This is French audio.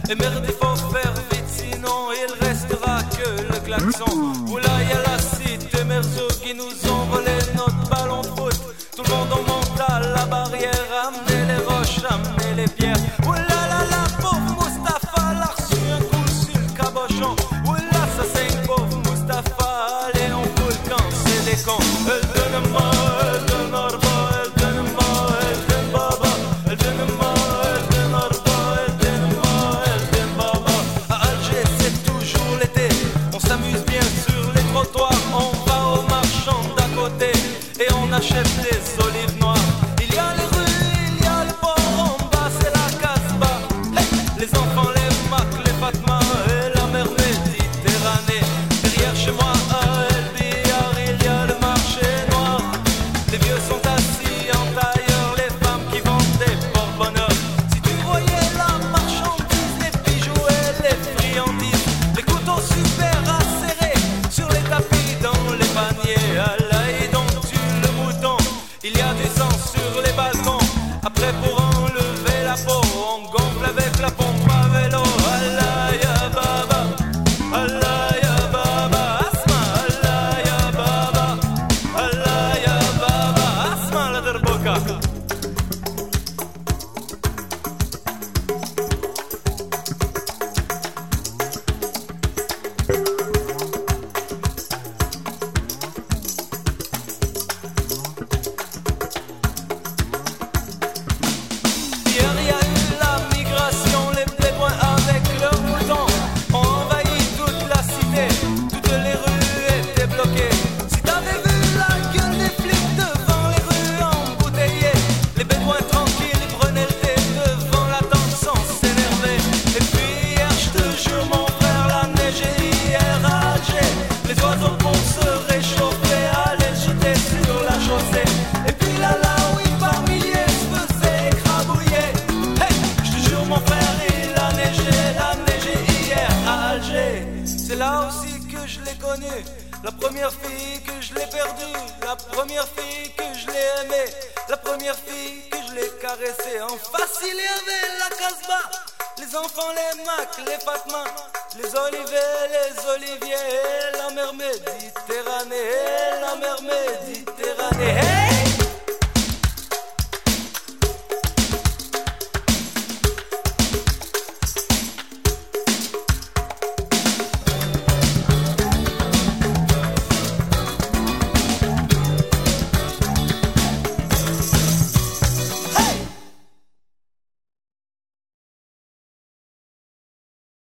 Et merde, il faut faire vite, sinon il restera que le klaxon. Oula, y'a la cité Merzo qui nous ont volé notre ballon de foot. Tout le monde en monte à la barrière, amenez les roches, amenez les pierres. Oula là là, pauvre Mustapha, l'a reçu un coup sur le cabochon. Oula, ça c'est une pauvre Mustapha, allez on fout le camp, c'est des cons. Elle donne moi, elle donne orba, elle donne moi, elle donne baba. Elle donne moi, elle donne orba, elle donne moi, elle donne baba. À Alger c'est toujours l'été, on s'amuse bien sur les trottoirs. On va au marchand d'à côté et on achète des olives noires. Il y a les rues, il y a le port, en bas c'est la Casbah. Hey, les enfants, les Mac, les Fatma et la mer Méditerranée. Derrière chez moi à El Bihar, il y a le marché noir. Les vieux sont assis en tailleur, les femmes qui vendent des porte-bonheur. Si tu voyais la marchandise, les bijoux et les friandises, les couteaux super acérés sur les tapis, dans les paniers. À l'ail dont tue le mouton, il y a du sang sur les balcons. Après pour enlever la peau, on gonfle avec la pompe à vélo. Allah ya baba, Allah ya baba, asma, Allah ya baba, Allah ya baba, asma la derboka. Hier il y a eu la migration, les bédouins avec leurs moutons ont envahi toute la cité, toutes les rues étaient bloquées. Si t'avais vu la gueule des flics devant les rues embouteillées, les bédouins tranquilles ils prenaient le thé devant la tente sans s'énerver. Et puis hier je te jure mon frère, la neige est hier à Alger, les oiseaux vont se réchauffer, allaient jeter sur la chaussée. Et puis là oui par milliers se faisaient écrabouiller. Hey, je te jure mon frère, il a neigé hier à Alger. C'est là aussi que je l'ai connu, la première fille que je l'ai perdue, la première fille que je l'ai aimée, la première fille que je l'ai caressée. En face il y avait la Casbah, les enfants, les Mac, les Fatma, les olivets, les oliviers, et la mer Méditerranée, et la mer Méditerranée.